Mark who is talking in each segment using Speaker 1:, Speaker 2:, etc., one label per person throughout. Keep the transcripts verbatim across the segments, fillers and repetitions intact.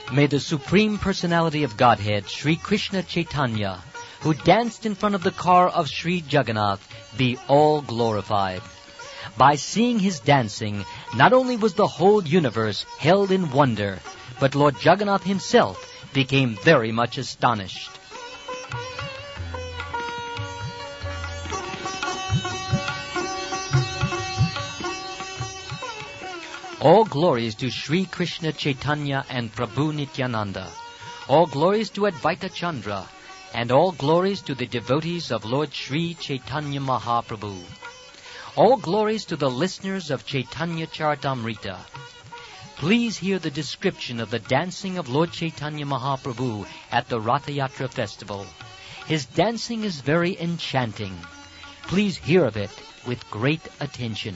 Speaker 1: May the Supreme Personality of Godhead, Sri Krishna Chaitanya, who danced in front of the car of Sri Jagannath, be all glorified. By seeing his dancing, not only was the whole universe held in wonder, but Lord Jagannath himself became very much astonished. All glories to Sri Krishna Chaitanya and Prabhu Nityananda. All glories to Advaita Chandra, and all glories to the devotees of Lord Sri Chaitanya Mahaprabhu. All glories to the listeners of Chaitanya Charitamrita. Please hear the description of the dancing of Lord Chaitanya Mahaprabhu at the Ratha Yatra festival. His dancing is very enchanting. Please hear of it with great attention.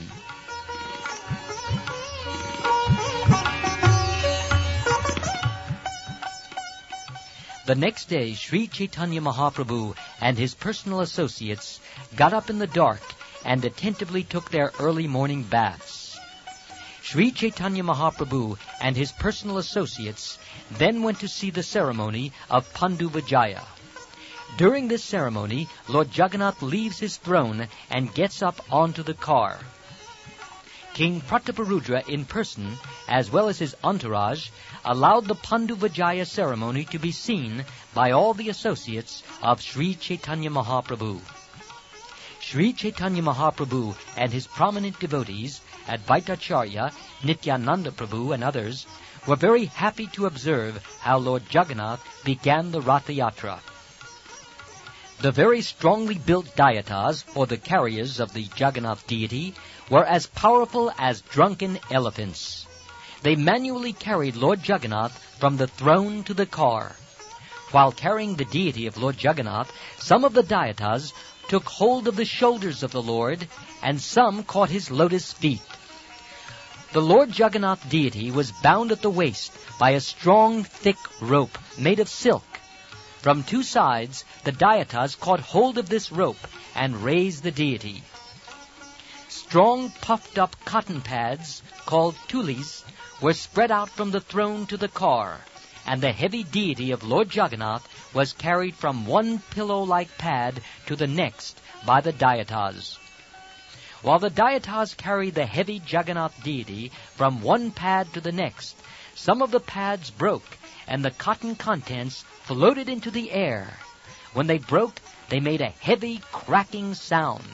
Speaker 1: The next day, Sri Chaitanya Mahaprabhu and his personal associates got up in the dark and attentively took their early morning baths. Sri Chaitanya Mahaprabhu and his personal associates then went to see the ceremony of Pandu Vijaya. During this ceremony, Lord Jagannath leaves his throne and gets up onto the car. King Prataparudra in person, as well as his entourage, allowed the Pandu Vijaya ceremony to be seen by all the associates of Sri Chaitanya Mahaprabhu. Sri Chaitanya Mahaprabhu and his prominent devotees, Advaitacharya, Nityananda Prabhu, and others, were very happy to observe how Lord Jagannath began the Ratha Yatra. The very strongly built Dayatas, or the carriers of the Jagannath deity, were as powerful as drunken elephants. They manually carried Lord Jagannath from the throne to the car. While carrying the deity of Lord Jagannath, some of the Dayatas took hold of the shoulders of the Lord, and some caught his lotus feet. The Lord Jagannath deity was bound at the waist by a strong, thick rope made of silk. From two sides, the Dayatas caught hold of this rope and raised the deity. Strong, puffed-up cotton pads, called tulis, were spread out from the throne to the car, and the heavy deity of Lord Jagannath was carried from one pillow-like pad to the next by the Dayatas. While the Dayatas carried the heavy Jagannath deity from one pad to the next, some of the pads broke, and the cotton contents floated into the air. When they broke, they made a heavy, cracking sound.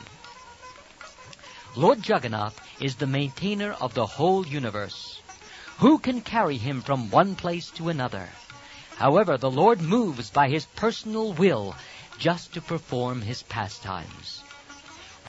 Speaker 1: Lord Jagannath is the maintainer of the whole universe. Who can carry him from one place to another? However, the Lord moves by his personal will just to perform his pastimes.